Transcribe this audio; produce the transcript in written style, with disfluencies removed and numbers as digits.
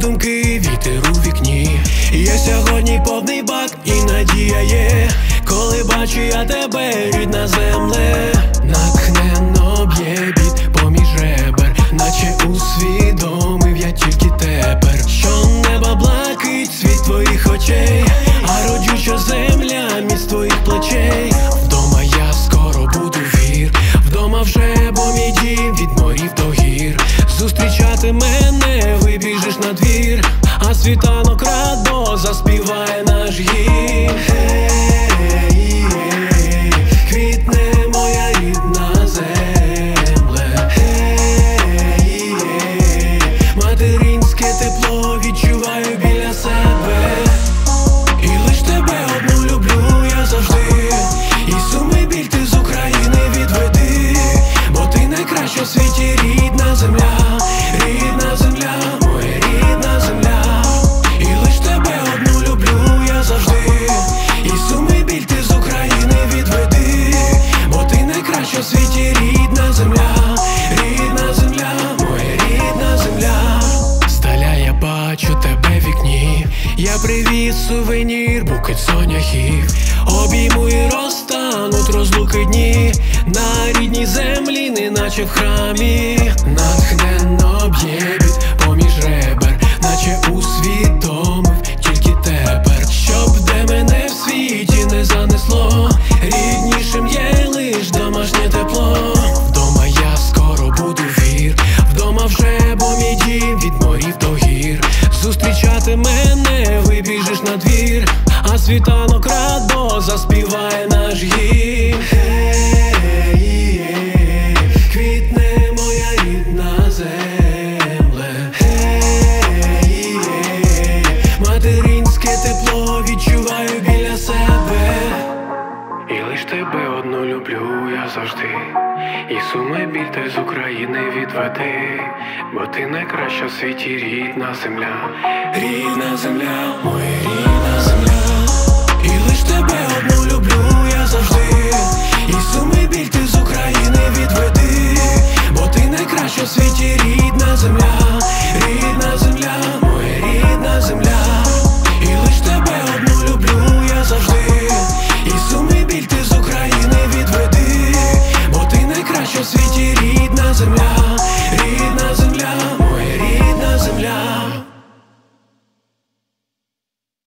думки, вітер у вікні. Я сьогодні повний бак і надія є, коли бачу я тебе, рідна земле. Натхненно б'є біт поміж ребер, наче усвідомив я тільки тепер, що неба блакить світ твоїх очей, а родюча земля міст твоїх плечей. Вдома я скоро буду вір, вдома вже, бо мій дім від морів до гір. Зустрічати мене вибіжиш на двір, а світанок радо заспіває наш гімн. Квітне моя рідна земле, материнське тепло відчуваю біля себе. І лиш тебе одну люблю я завжди, і суми біль ти з України відведи, бо ти найкраща в світі, рідна земля, рідна земля, моя рідна земля. І лиш тебе одну люблю я завжди, і суми біль ти з України відведи, бо ти найкраща в світі, рідна земля, рідна земля, моя рідна земля. Здаля я бачу тебе в вікні, я привіз сувенір, букет соняхів. Обійму і розтануть розлуки дні, на рідній землі, неначе в храмі. Натхненно б'є біт поміж ребер, наче усвідомив тільки тепер, щоб де мене в світі не занесло, ріднішим є лиш домашнє тепло. Вдома я скоро буду вір, вдома вже, бо мій дім від морів до гір. Зустрічати мене вибіжиш на двір, а світанок радо заспіває наш гімн. Квітне моя рідна земле, материнське тепло відчуваю біля себе. І лиш тебе одну люблю я завжди, і суми біль ти з України відведи, бо ти найкраща в світі, рідна земля, рідна земля, моя рідна земля. І лиш тебе одну люблю я завжди, і суми біль ти з України відведи, бо ти найкраща в світі, рідна земля, рідна земля, моя рідна земля. І лиш тебе одну люблю я завжди, і суми біль ти з України відведи, бо ти найкраща в світі, рідна земля, рідна земля.